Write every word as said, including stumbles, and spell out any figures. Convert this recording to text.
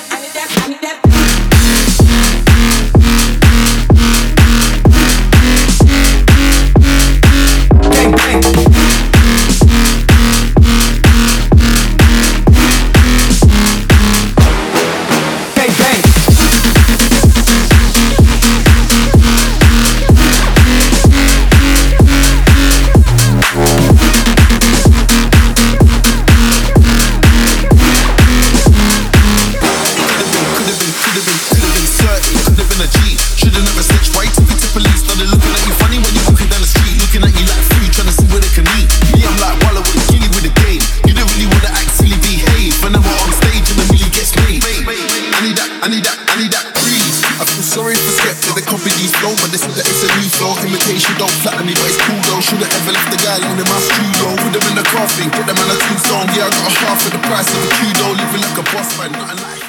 Imitation don't flatter me, but it's cool though. Should've ever left the guy alone in my studio. Put them in the coffin, get them on a two song. Yeah, I got a half of the price of a kudo. Living like a boss man, nothing like